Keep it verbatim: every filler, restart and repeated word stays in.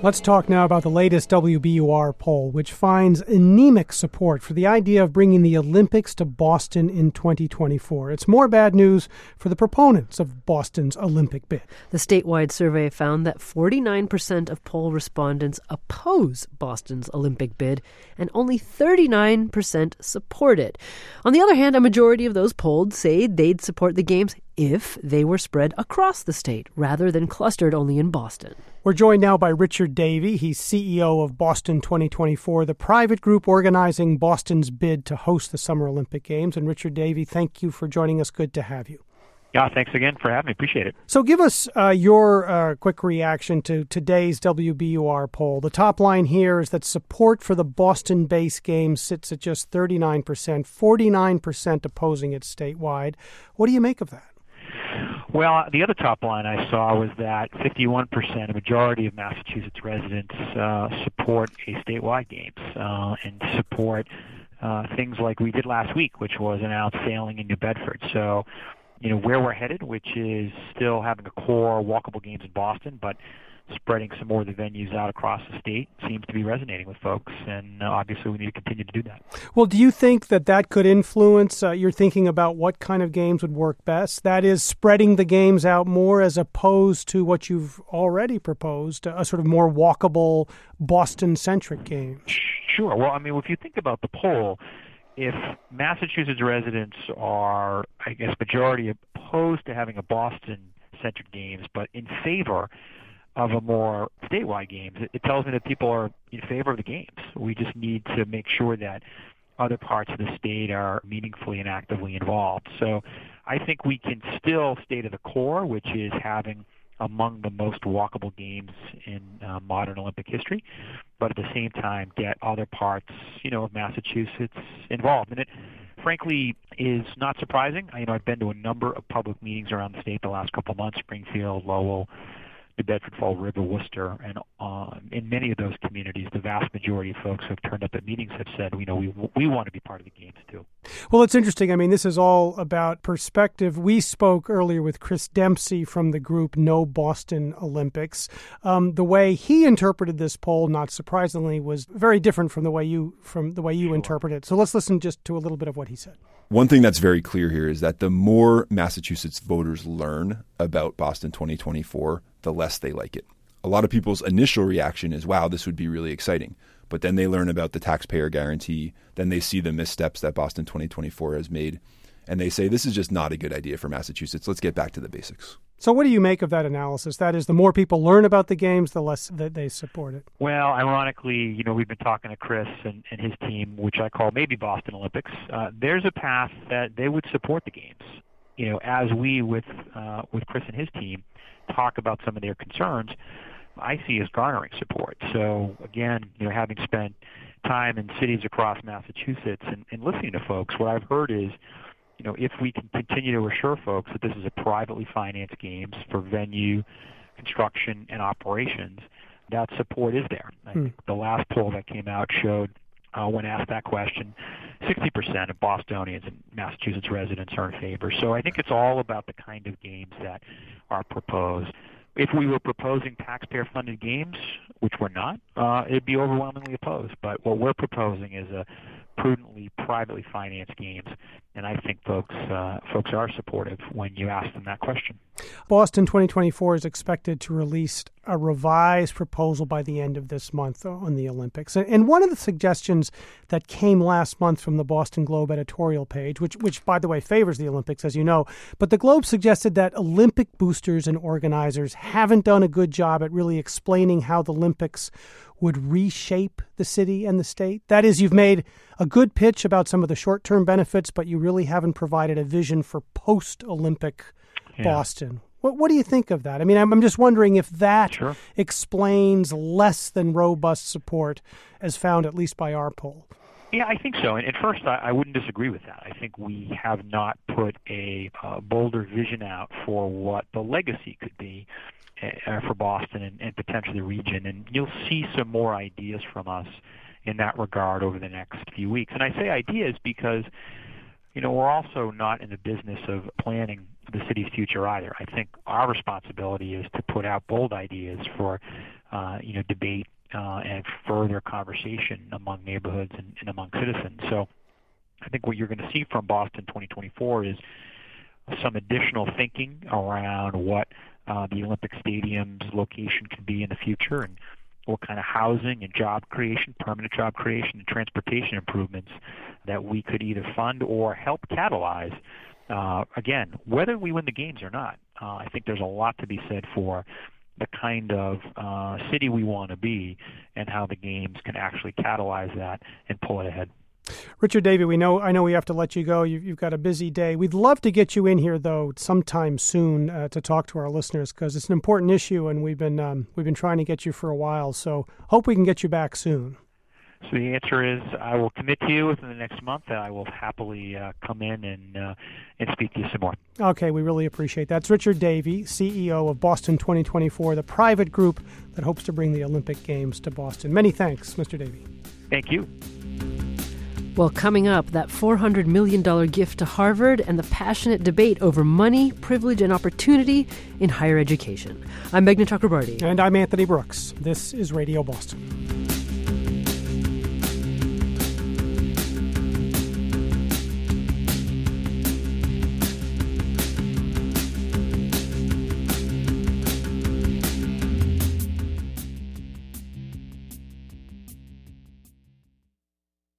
Let's talk now about the latest W B U R poll, which finds anemic support for the idea of bringing the Olympics to Boston in twenty twenty-four. It's more bad news for the proponents of Boston's Olympic bid. The statewide survey found that forty-nine percent of poll respondents oppose Boston's Olympic bid, and only thirty-nine percent support it. On the other hand, a majority of those polled say they'd support the Games if they were spread across the state rather than clustered only in Boston. We're joined now by Richard Davey. He's C E O of Boston twenty twenty-four, the private group organizing Boston's bid to host the Summer Olympic Games. And Richard Davey, thank you for joining us. Good to have you. Yeah, thanks again for having me. Appreciate it. So give us uh, your uh, quick reaction to today's W B U R poll. The top line here is that support for the Boston-based Games sits at just thirty-nine percent, forty-nine percent opposing it statewide. What do you make of that? Well, the other top line I saw was that fifty-one percent, a majority of Massachusetts residents, uh, support a statewide Games uh, and support uh, things like we did last week, which was announce sailing in New Bedford. So, you know, where we're headed, which is still having a core walkable Games in Boston, but spreading some more of the venues out across the state seems to be resonating with folks, and uh, obviously we need to continue to do that. Well, do you think that that could influence uh, your thinking about what kind of games would work best? That is, spreading the games out more as opposed to what you've already proposed, a sort of more walkable Boston-centric game? Sure. Well, I mean, if you think about the poll, if Massachusetts residents are, I guess, majority opposed to having a Boston-centric Games, but in favor of a more statewide Games, it tells me that people are in favor of the Games. We just need to make sure that other parts of the state are meaningfully and actively involved. So I think we can still stay to the core, which is having among the most walkable Games in uh, modern Olympic history, but at the same time get other parts, you know, of Massachusetts involved. And it, frankly, is not surprising. I, you know, I've been to a number of public meetings around the state the last couple of months: Springfield, Lowell, New Bedford, Fall River, Worcester, and uh, in many of those communities, the vast majority of folks who have turned up at meetings have said, you know, we we want to be part of the Games too. Well, it's interesting. I mean, this is all about perspective. We spoke earlier with Chris Dempsey from the group No Boston Olympics. Um, the way he interpreted this poll, not surprisingly, was very different from the way you from the way you Sure. interpret it. So let's listen just to a little bit of what he said. One thing that's very clear here is that the more Massachusetts voters learn about Boston twenty twenty-four, the less they like it. A lot of people's initial reaction is, wow, this would be really exciting. But then they learn about the taxpayer guarantee. Then they see the missteps that Boston twenty twenty-four has made. And they say, this is just not a good idea for Massachusetts. Let's get back to the basics. So what do you make of that analysis? That is, the more people learn about the Games, the less that they support it. Well, ironically, you know, we've been talking to Chris and, and his team, which I call maybe Boston Olympics. Uh, there's a path that they would support the Games. You know, as we, with uh, with Chris and his team, talk about some of their concerns, I see as garnering support. So, again, you know, having spent time in cities across Massachusetts and, and listening to folks, what I've heard is, you know, if we can continue to assure folks that this is a privately financed Games for venue, construction, and operations, that support is there. I Hmm. think the last poll that came out showed, uh, when asked that question, sixty percent of Bostonians and Massachusetts residents are in favor. So I think it's all about the kind of Games that are proposed. If we were proposing taxpayer-funded Games, which we're not, uh, it'd be overwhelmingly opposed. But what we're proposing is a prudently, privately financed Games, and I think folks uh, folks are supportive when you ask them that question. Boston twenty twenty-four is expected to release a revised proposal by the end of this month on the Olympics. And one of the suggestions that came last month from the Boston Globe editorial page, which, which by the way, favors the Olympics, as you know, but the Globe suggested that Olympic boosters and organizers haven't done a good job at really explaining how the Olympics would reshape the city and the state. That is, you've made a good pitch about some of the short-term benefits, but you really haven't provided a vision for post-Olympic Yeah. Boston. What, what do you think of that? I mean, I'm, I'm just wondering if that Sure. explains less than robust support as found at least by our poll. Yeah, I think so. And at first, I, I wouldn't disagree with that. I think we have not put a uh, bolder vision out for what the legacy could be uh, for Boston and, and potentially the region. And you'll see some more ideas from us in that regard over the next few weeks. And I say ideas because, you know, we're also not in the business of planning the city's future either. I think our responsibility is to put out bold ideas for uh, you know, debate uh, and further conversation among neighborhoods and, and among citizens. So I think what you're going to see from Boston twenty twenty-four is some additional thinking around what uh, the Olympic Stadium's location can be in the future, and what kind of housing and job creation, permanent job creation, and transportation improvements that we could either fund or help catalyze. Uh, again, whether we win the games or not, uh, I think there's a lot to be said for the kind of uh, city we want to be and how the games can actually catalyze that and pull it ahead. Richard Davey, we know I know we have to let you go. You've, you've got a busy day. We'd love to get you in here though sometime soon uh, to talk to our listeners, because it's an important issue, and we've been um, we've been trying to get you for a while. So hope we can get you back soon. So the answer is, I will commit to you within the next month, and I will happily uh, come in and uh, and speak to you some more. Okay, we really appreciate that. It's Richard Davey, C E O of Boston twenty twenty-four, the private group that hopes to bring the Olympic Games to Boston. Many thanks, Mister Davey. Thank you. Well, coming up, that four hundred million dollars gift to Harvard and the passionate debate over money, privilege, and opportunity in higher education. I'm Meghna Chakrabarti. And I'm Anthony Brooks. This is Radio Boston.